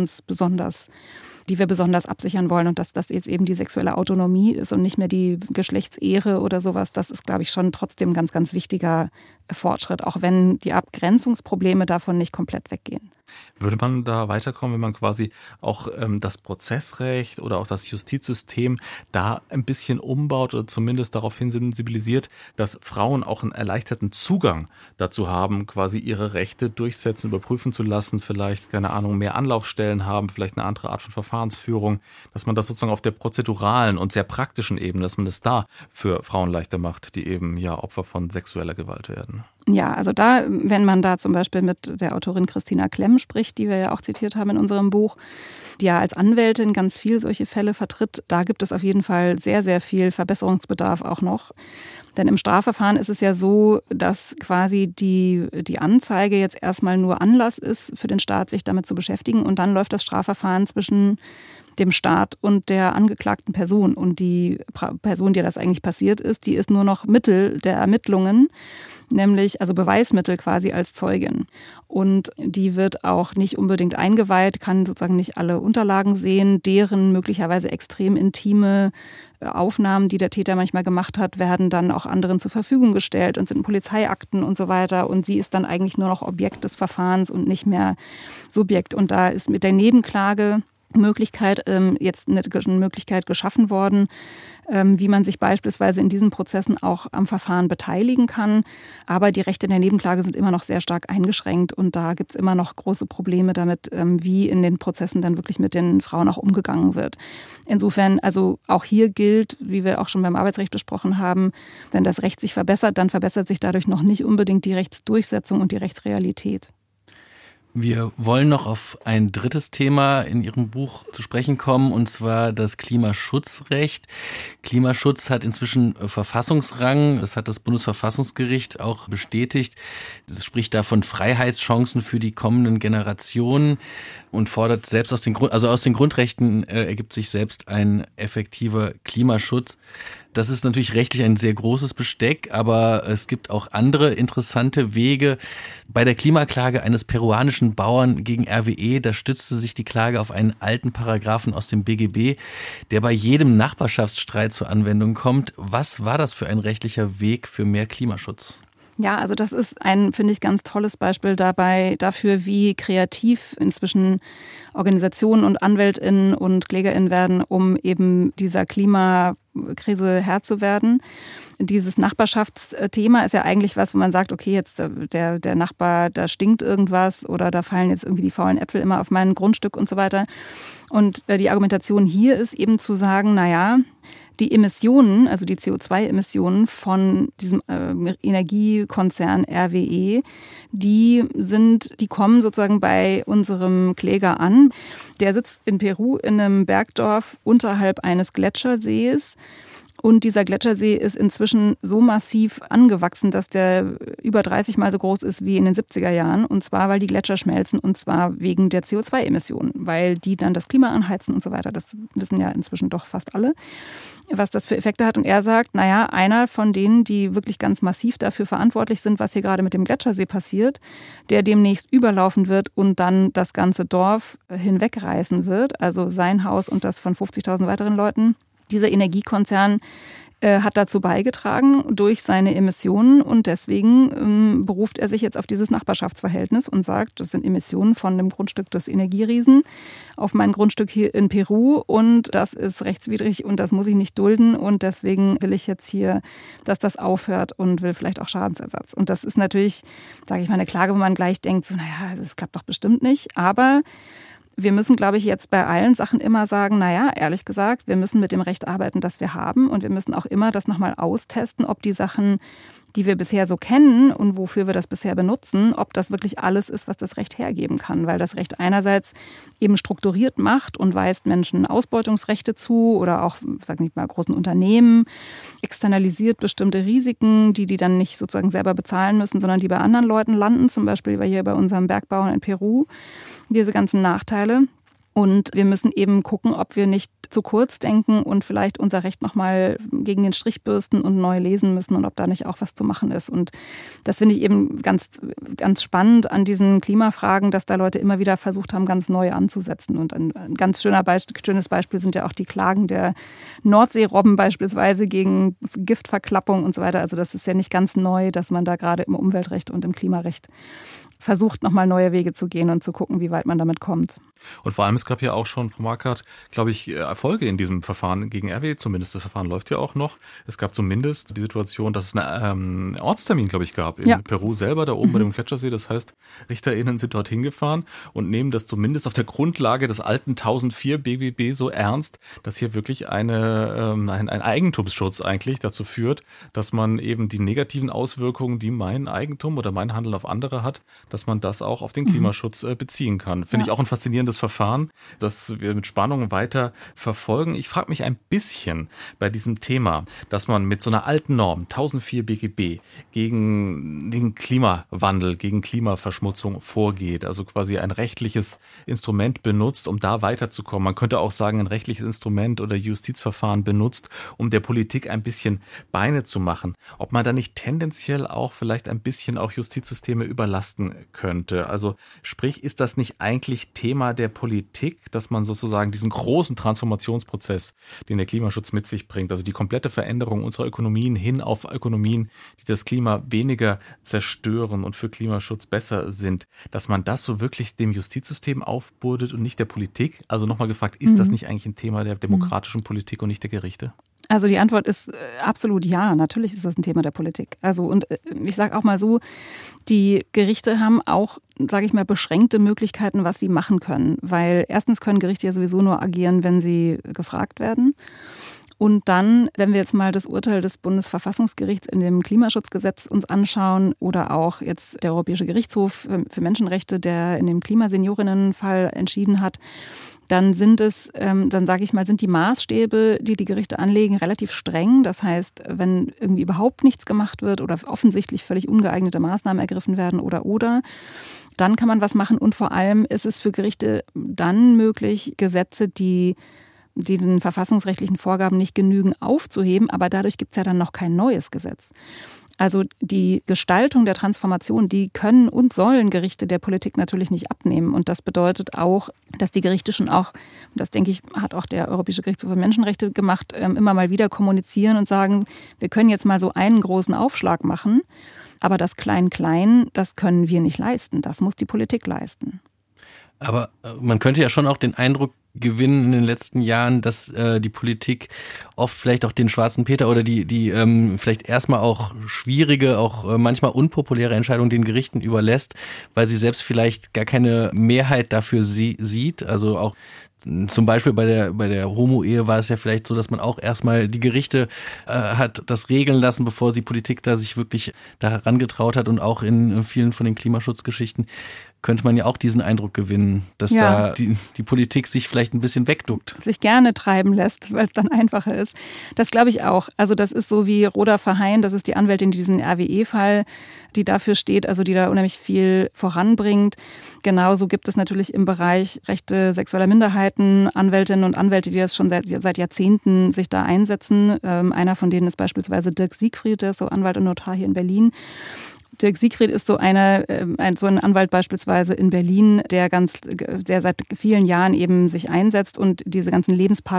wir besonders absichern wollen, und dass das jetzt eben die sexuelle Autonomie ist und nicht mehr die Geschlechtsehre oder sowas, das ist, glaube ich, schon trotzdem ein ganz, ganz wichtiger Fortschritt, auch wenn die Abgrenzungsprobleme davon nicht komplett weggehen. Würde man da weiterkommen, wenn man quasi auch das Prozessrecht oder auch das Justizsystem da ein bisschen umbaut oder zumindest darauf hin sensibilisiert, dass Frauen auch einen erleichterten Zugang dazu haben, quasi ihre Rechte durchsetzen, überprüfen zu lassen, vielleicht, keine Ahnung, mehr Anlaufstellen haben, vielleicht eine andere Art von Verfahrensführung, dass man das sozusagen auf der prozeduralen und sehr praktischen Ebene, dass man das da für Frauen leichter macht, die eben ja Opfer von sexueller Gewalt werden. Ja, also wenn man da zum Beispiel mit der Autorin Christina Klemm spricht, die wir ja auch zitiert haben in unserem Buch, die ja als Anwältin ganz viel solche Fälle vertritt, da gibt es auf jeden Fall sehr, sehr viel Verbesserungsbedarf auch noch. Denn im Strafverfahren ist es ja so, dass quasi die Anzeige jetzt erstmal nur Anlass ist für den Staat, sich damit zu beschäftigen, und dann läuft das Strafverfahren zwischen dem Staat und der angeklagten Person. Und die Person, der das eigentlich passiert ist, die ist nur noch Mittel der Ermittlungen, nämlich also Beweismittel quasi als Zeugin. Und die wird auch nicht unbedingt eingeweiht, kann sozusagen nicht alle Unterlagen sehen. Deren möglicherweise extrem intime Aufnahmen, die der Täter manchmal gemacht hat, werden dann auch anderen zur Verfügung gestellt und sind Polizeiakten und so weiter. Und sie ist dann eigentlich nur noch Objekt des Verfahrens und nicht mehr Subjekt. Und da ist mit der Nebenklage Möglichkeit, jetzt eine Möglichkeit geschaffen worden, wie man sich beispielsweise in diesen Prozessen auch am Verfahren beteiligen kann. Aber die Rechte in der Nebenklage sind immer noch sehr stark eingeschränkt und da gibt es immer noch große Probleme damit, wie in den Prozessen dann wirklich mit den Frauen auch umgegangen wird. Insofern, also auch hier gilt, wie wir auch schon beim Arbeitsrecht besprochen haben, wenn das Recht sich verbessert, dann verbessert sich dadurch noch nicht unbedingt die Rechtsdurchsetzung und die Rechtsrealität. Wir wollen noch auf ein drittes Thema in Ihrem Buch zu sprechen kommen, und zwar das Klimaschutzrecht. Klimaschutz hat inzwischen Verfassungsrang. Das hat das Bundesverfassungsgericht auch bestätigt. Es spricht da von Freiheitschancen für die kommenden Generationen und fordert selbst aus den Grundrechten ergibt sich selbst ein effektiver Klimaschutz. Das ist natürlich rechtlich ein sehr großes Besteck, aber es gibt auch andere interessante Wege. Bei der Klimaklage eines peruanischen Bauern gegen RWE, da stützte sich die Klage auf einen alten Paragraphen aus dem BGB, der bei jedem Nachbarschaftsstreit zur Anwendung kommt. Was war das für ein rechtlicher Weg für mehr Klimaschutz? Ja, also das ist ein, finde ich, ganz tolles Beispiel dafür, wie kreativ inzwischen Organisationen und AnwältInnen und KlägerInnen werden, um eben dieser Klimakrise Herr zu werden. Dieses Nachbarschaftsthema ist ja eigentlich was, wo man sagt, okay, jetzt der Nachbar, da stinkt irgendwas oder da fallen jetzt irgendwie die faulen Äpfel immer auf mein Grundstück und so weiter. Und die Argumentation hier ist eben zu sagen, naja, die Emissionen, also die CO2-Emissionen von diesem Energiekonzern RWE, die kommen sozusagen bei unserem Kläger an. Der sitzt in Peru in einem Bergdorf unterhalb eines Gletschersees. Und dieser Gletschersee ist inzwischen so massiv angewachsen, dass der über 30 Mal so groß ist wie in den 70er Jahren. Und zwar, weil die Gletscher schmelzen und zwar wegen der CO2-Emissionen, weil die dann das Klima anheizen und so weiter. Das wissen ja inzwischen doch fast alle, was das für Effekte hat. Und er sagt, naja, einer von denen, die wirklich ganz massiv dafür verantwortlich sind, was hier gerade mit dem Gletschersee passiert, der demnächst überlaufen wird und dann das ganze Dorf hinwegreißen wird, also sein Haus und das von 50.000 weiteren Leuten. Dieser Energiekonzern hat dazu beigetragen durch seine Emissionen und deswegen beruft er sich jetzt auf dieses Nachbarschaftsverhältnis und sagt, das sind Emissionen von dem Grundstück des Energieriesen auf mein Grundstück hier in Peru und das ist rechtswidrig und das muss ich nicht dulden und deswegen will ich jetzt hier, dass das aufhört und will vielleicht auch Schadensersatz. Und das ist natürlich, sage ich mal, eine Klage, wo man gleich denkt, so, naja, das klappt doch bestimmt nicht, aber wir müssen, glaube ich, jetzt bei allen Sachen immer sagen, naja, ehrlich gesagt, wir müssen mit dem Recht arbeiten, das wir haben und wir müssen auch immer das nochmal austesten, ob die Sachen, die wir bisher so kennen und wofür wir das bisher benutzen, ob das wirklich alles ist, was das Recht hergeben kann. Weil das Recht einerseits eben strukturiert macht und weist Menschen Ausbeutungsrechte zu oder auch, sag ich mal, großen Unternehmen, externalisiert bestimmte Risiken, die dann nicht sozusagen selber bezahlen müssen, sondern die bei anderen Leuten landen, zum Beispiel hier bei unserem Bergbauern in Peru, diese ganzen Nachteile. Und wir müssen eben gucken, ob wir nicht zu kurz denken und vielleicht unser Recht nochmal gegen den Strich bürsten und neu lesen müssen und ob da nicht auch was zu machen ist. Und das finde ich eben ganz, ganz spannend an diesen Klimafragen, dass da Leute immer wieder versucht haben, ganz neu anzusetzen. Und ein ganz schönes Beispiel sind ja auch die Klagen der Nordseerobben beispielsweise gegen Giftverklappung und so weiter. Also das ist ja nicht ganz neu, dass man da gerade im Umweltrecht und im Klimarecht versucht, nochmal neue Wege zu gehen und zu gucken, wie weit man damit kommt. Und vor allem, es gab ja auch schon, Frau Marquardt, glaube ich, Erfolge in diesem Verfahren gegen RWE. Zumindest das Verfahren läuft ja auch noch. Es gab zumindest die Situation, dass es einen Ortstermin, glaube ich, gab in Peru selber, da oben bei dem Gletschersee. Das heißt, RichterInnen sind dorthin gefahren und nehmen das zumindest auf der Grundlage des alten 1004 BGB so ernst, dass hier wirklich ein Eigentumsschutz eigentlich dazu führt, dass man eben die negativen Auswirkungen, die mein Eigentum oder mein Handeln auf andere hat, dass man das auch auf den Klimaschutz beziehen kann. Finde ich auch ein faszinierendes Verfahren, das wir mit Spannung weiter verfolgen. Ich frage mich ein bisschen bei diesem Thema, dass man mit so einer alten Norm, 1004 BGB, gegen den Klimawandel, gegen Klimaverschmutzung vorgeht, also quasi ein rechtliches Instrument benutzt, um da weiterzukommen. Man könnte auch sagen, ein rechtliches Instrument oder Justizverfahren benutzt, um der Politik ein bisschen Beine zu machen. Ob man da nicht tendenziell auch vielleicht ein bisschen auch Justizsysteme überlasten könnte. Also sprich, ist das nicht eigentlich Thema der Politik, Politik, dass man sozusagen diesen großen Transformationsprozess, den der Klimaschutz mit sich bringt, also die komplette Veränderung unserer Ökonomien hin auf Ökonomien, die das Klima weniger zerstören und für Klimaschutz besser sind, dass man das so wirklich dem Justizsystem aufbürdet und nicht der Politik? Also nochmal gefragt, ist das nicht eigentlich ein Thema der demokratischen Politik und nicht der Gerichte? Also die Antwort ist absolut ja. Natürlich ist das ein Thema der Politik. Also und ich sage auch mal so, die Gerichte haben auch, sage ich mal, beschränkte Möglichkeiten, was sie machen können. Weil erstens können Gerichte ja sowieso nur agieren, wenn sie gefragt werden. Und dann, wenn wir jetzt mal das Urteil des Bundesverfassungsgerichts in dem Klimaschutzgesetz uns anschauen oder auch jetzt der Europäische Gerichtshof für Menschenrechte, der in dem Klimaseniorinnenfall entschieden hat, dann sind die Maßstäbe, die die Gerichte anlegen, relativ streng. Das heißt, wenn irgendwie überhaupt nichts gemacht wird oder offensichtlich völlig ungeeignete Maßnahmen ergriffen werden oder, dann kann man was machen. Und vor allem ist es für Gerichte dann möglich, Gesetze, die den verfassungsrechtlichen Vorgaben nicht genügen, aufzuheben. Aber dadurch gibt es ja dann noch kein neues Gesetz. Also die Gestaltung der Transformation, die können und sollen Gerichte der Politik natürlich nicht abnehmen. Und das bedeutet auch, dass die Gerichte schon auch, das denke ich, hat auch der Europäische Gerichtshof für Menschenrechte gemacht, immer mal wieder kommunizieren und sagen, wir können jetzt mal so einen großen Aufschlag machen, aber das Klein-Klein, das können wir nicht leisten. Das muss die Politik leisten. Aber man könnte ja schon auch den Eindruck gewinnen in den letzten Jahren, dass die Politik oft vielleicht auch den schwarzen Peter oder die vielleicht erstmal auch schwierige, auch manchmal unpopuläre Entscheidungen den Gerichten überlässt, weil sie selbst vielleicht gar keine Mehrheit dafür sieht. Also auch zum Beispiel bei der Homo-Ehe war es ja vielleicht so, dass man auch erstmal die Gerichte hat das regeln lassen, bevor die Politik da sich wirklich da herangetraut hat. Und auch in vielen von den Klimaschutzgeschichten könnte man ja auch diesen Eindruck gewinnen, dass da die Politik sich vielleicht ein bisschen wegduckt. Sich gerne treiben lässt, weil es dann einfacher ist. Das glaube ich auch. Also das ist so wie Rhoda Verheyen, das ist die Anwältin, die diesen RWE-Fall, die dafür steht, also die da unheimlich viel voranbringt. Genauso gibt es natürlich im Bereich Rechte sexueller Minderheiten Anwältinnen und Anwälte, die das schon seit Jahrzehnten sich da einsetzen. Einer von denen ist beispielsweise Dirk Siegfried, der ist so Anwalt und Notar hier in Berlin. Dirk Siegfried ist so ein Anwalt beispielsweise in Berlin, der seit vielen Jahren eben sich einsetzt und diese ganzen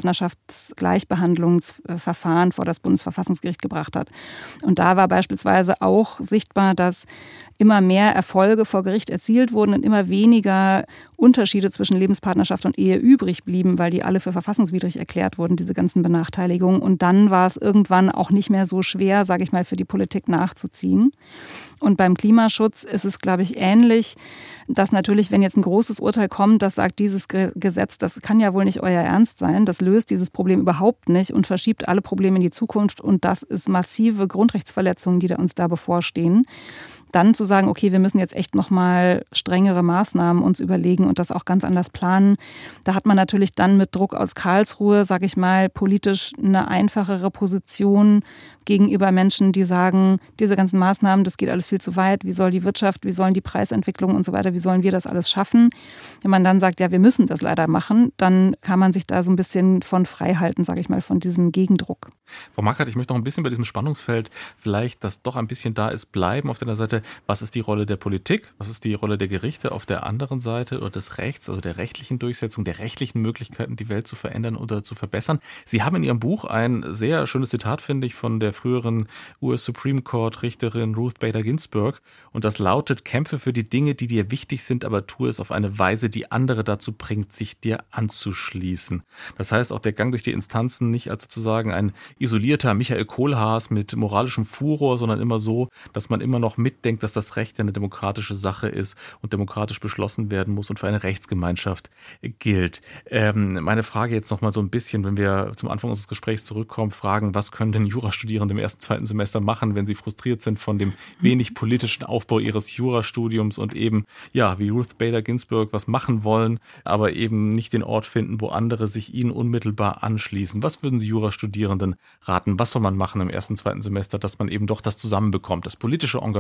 Lebenspartnerschaftsgleichbehandlungsverfahren vor das Bundesverfassungsgericht gebracht hat. Und da war beispielsweise auch sichtbar, dass immer mehr Erfolge vor Gericht erzielt wurden und immer weniger Unterschiede zwischen Lebenspartnerschaft und Ehe übrig blieben, weil die alle für verfassungswidrig erklärt wurden, diese ganzen Benachteiligungen. Und dann war es irgendwann auch nicht mehr so schwer, sage ich mal, für die Politik nachzuziehen. Und beim Klimaschutz ist es, glaube ich, ähnlich, dass natürlich, wenn jetzt ein großes Urteil kommt, das sagt, dieses Gesetz, das kann ja wohl nicht euer Ernst sein, das löst dieses Problem überhaupt nicht und verschiebt alle Probleme in die Zukunft. Und das ist massive Grundrechtsverletzungen, die uns da bevorstehen. Dann zu sagen, okay, wir müssen jetzt echt nochmal strengere Maßnahmen uns überlegen und das auch ganz anders planen. Da hat man natürlich dann mit Druck aus Karlsruhe, sage ich mal, politisch eine einfachere Position gegenüber Menschen, die sagen, diese ganzen Maßnahmen, das geht alles viel zu weit. Wie soll die Wirtschaft, wie sollen die Preisentwicklungen und so weiter, wie sollen wir das alles schaffen? Wenn man dann sagt, ja, wir müssen das leider machen, dann kann man sich da so ein bisschen von frei halten, sage ich mal, von diesem Gegendruck. Frau Markert, ich möchte noch ein bisschen bei diesem Spannungsfeld vielleicht, das doch ein bisschen da ist, bleiben. Auf der einen Seite, was ist die Rolle der Politik? Was ist die Rolle der Gerichte? Auf der anderen Seite oder des Rechts, also der rechtlichen Durchsetzung, der rechtlichen Möglichkeiten, die Welt zu verändern oder zu verbessern. Sie haben in Ihrem Buch ein sehr schönes Zitat, finde ich, von der früheren US Supreme Court Richterin Ruth Bader Ginsburg. Und das lautet: Kämpfe für die Dinge, die dir wichtig sind, aber tue es auf eine Weise, die andere dazu bringt, sich dir anzuschließen. Das heißt, auch der Gang durch die Instanzen nicht als sozusagen ein isolierter Michael Kohlhaas mit moralischem Furor, sondern immer so, dass man immer noch mitdenkt, dass das Recht eine demokratische Sache ist und demokratisch beschlossen werden muss und für eine Rechtsgemeinschaft gilt. Meine Frage jetzt noch mal so ein bisschen, wenn wir zum Anfang unseres Gesprächs zurückkommen, fragen, was können denn Jurastudierende im ersten, zweiten Semester machen, wenn sie frustriert sind von dem wenig politischen Aufbau ihres Jurastudiums und eben, ja, wie Ruth Bader Ginsburg was machen wollen, aber eben nicht den Ort finden, wo andere sich ihnen unmittelbar anschließen. Was würden Sie Jurastudierenden raten? Was soll man machen im ersten, zweiten Semester, dass man eben doch das zusammenbekommt, das politische Engagement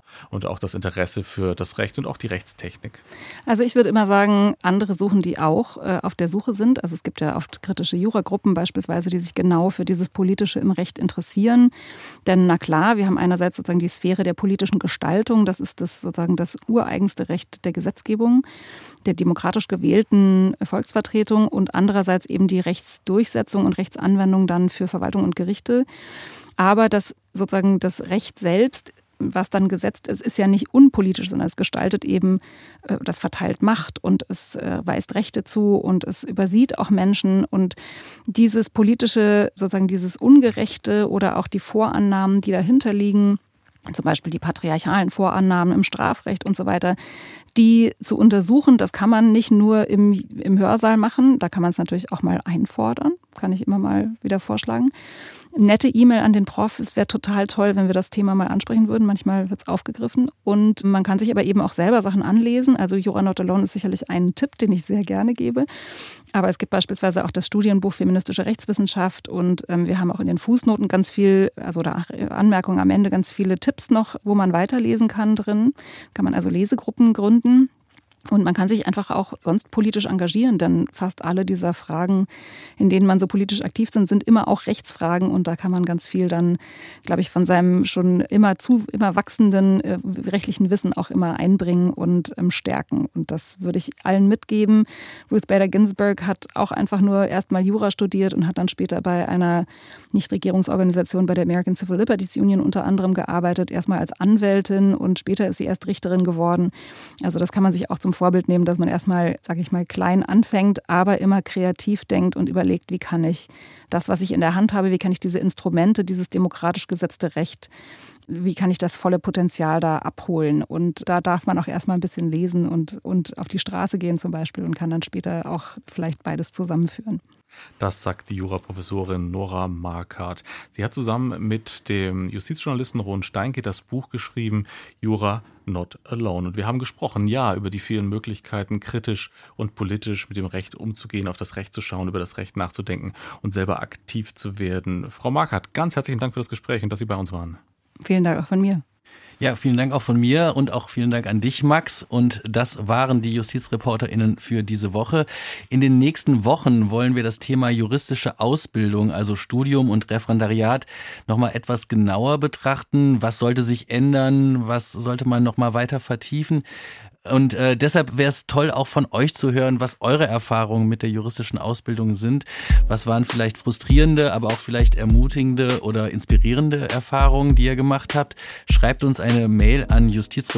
und auch das Interesse für das Recht und auch die Rechtstechnik? Also ich würde immer sagen, andere suchen, die auch auf der Suche sind. Also es gibt ja oft kritische Juragruppen beispielsweise, die sich genau für dieses Politische im Recht interessieren. Denn na klar, wir haben einerseits sozusagen die Sphäre der politischen Gestaltung. Das ist das sozusagen das ureigenste Recht der Gesetzgebung, der demokratisch gewählten Volksvertretung und andererseits eben die Rechtsdurchsetzung und Rechtsanwendung dann für Verwaltung und Gerichte. Aber das sozusagen das Recht selbst, was dann gesetzt ist, ist ja nicht unpolitisch, sondern es gestaltet eben, das verteilt Macht und es weist Rechte zu und es übersieht auch Menschen. Und dieses politische, sozusagen dieses Ungerechte oder auch die Vorannahmen, die dahinter liegen, zum Beispiel die patriarchalen Vorannahmen im Strafrecht und so weiter, die zu untersuchen, das kann man nicht nur im Hörsaal machen, da kann man es natürlich auch mal einfordern, kann ich immer mal wieder vorschlagen. Nette E-Mail an den Prof, es wäre total toll, wenn wir das Thema mal ansprechen würden. Manchmal wird es aufgegriffen. Und man kann sich aber eben auch selber Sachen anlesen. Also Jura Not Alone ist sicherlich ein Tipp, den ich sehr gerne gebe. Aber es gibt beispielsweise auch das Studienbuch Feministische Rechtswissenschaft und wir haben auch in den Fußnoten ganz viel, also da Anmerkungen am Ende, ganz viele Tipps noch, wo man weiterlesen kann drin. Kann man also Lesegruppen gründen. Und man kann sich einfach auch sonst politisch engagieren, denn fast alle dieser Fragen, in denen man so politisch aktiv sind immer auch Rechtsfragen. Und da kann man ganz viel dann, glaube ich, von seinem schon immer wachsenden rechtlichen Wissen auch immer einbringen und stärken. Und das würde ich allen mitgeben. Ruth Bader Ginsburg hat auch einfach nur erstmal Jura studiert und hat dann später bei einer Nichtregierungsorganisation, bei der American Civil Liberties Union unter anderem gearbeitet, erstmal als Anwältin und später ist sie erst Richterin geworden. Also das kann man sich auch zum Vorbild nehmen, dass man erstmal, sage ich mal, klein anfängt, aber immer kreativ denkt und überlegt, wie kann ich das, was ich in der Hand habe, wie kann ich diese Instrumente, dieses demokratisch gesetzte Recht, wie kann ich das volle Potenzial da abholen? Und da darf man auch erstmal ein bisschen lesen und auf die Straße gehen zum Beispiel und kann dann später auch vielleicht beides zusammenführen. Das sagt die Juraprofessorin Nora Marquardt. Sie hat zusammen mit dem Justizjournalisten Ron Steinke das Buch geschrieben, Jura Not Alone. Und wir haben gesprochen, über die vielen Möglichkeiten, kritisch und politisch mit dem Recht umzugehen, auf das Recht zu schauen, über das Recht nachzudenken und selber aktiv zu werden. Frau Marquardt, ganz herzlichen Dank für das Gespräch und dass Sie bei uns waren. Vielen Dank auch von mir. Ja, vielen Dank auch von mir und auch vielen Dank an dich, Max. Und das waren die JustizreporterInnen für diese Woche. In den nächsten Wochen wollen wir das Thema juristische Ausbildung, also Studium und Referendariat, nochmal etwas genauer betrachten. Was sollte sich ändern? Was sollte man nochmal weiter vertiefen? Und deshalb wäre es toll, auch von euch zu hören, was eure Erfahrungen mit der juristischen Ausbildung sind. Was waren vielleicht frustrierende, aber auch vielleicht ermutigende oder inspirierende Erfahrungen, die ihr gemacht habt? Schreibt uns eine Mail an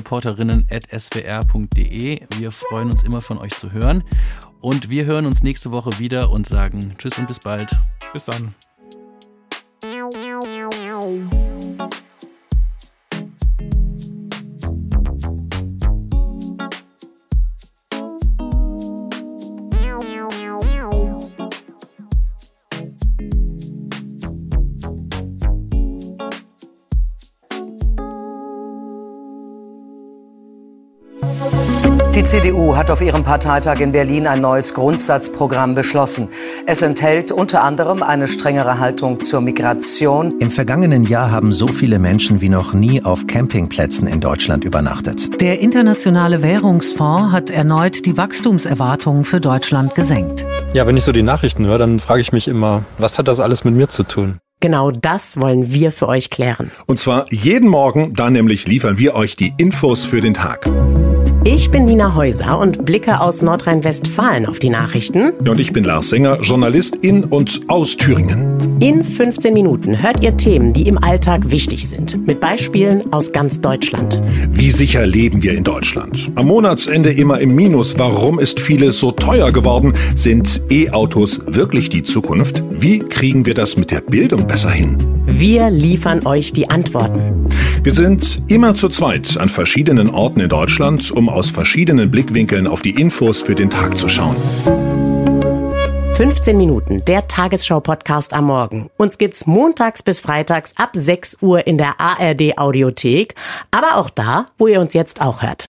justizreporterinnen@swr.de. Wir freuen uns immer, von euch zu hören. Und wir hören uns nächste Woche wieder und sagen Tschüss und bis bald. Bis dann. Die CDU hat auf ihrem Parteitag in Berlin ein neues Grundsatzprogramm beschlossen. Es enthält unter anderem eine strengere Haltung zur Migration. Im vergangenen Jahr haben so viele Menschen wie noch nie auf Campingplätzen in Deutschland übernachtet. Der Internationale Währungsfonds hat erneut die Wachstumserwartungen für Deutschland gesenkt. Ja, wenn ich so die Nachrichten höre, dann frage ich mich immer, was hat das alles mit mir zu tun? Genau das wollen wir für euch klären. Und zwar jeden Morgen, da nämlich liefern wir euch die Infos für den Tag. Ich bin Nina Häuser und blicke aus Nordrhein-Westfalen auf die Nachrichten. Und ich bin Lars Sänger, Journalist in und aus Thüringen. In 15 Minuten hört ihr Themen, die im Alltag wichtig sind, mit Beispielen aus ganz Deutschland. Wie sicher leben wir in Deutschland? Am Monatsende immer im Minus. Warum ist vieles so teuer geworden? Sind E-Autos wirklich die Zukunft? Wie kriegen wir das mit der Bildung besser hin? Wir liefern euch die Antworten. Wir sind immer zu zweit an verschiedenen Orten in Deutschland, um aus verschiedenen Blickwinkeln auf die Infos für den Tag zu schauen. 15 Minuten, der Tagesschau-Podcast am Morgen. Uns gibt's montags bis freitags ab 6 Uhr in der ARD-Audiothek, aber auch da, wo ihr uns jetzt auch hört.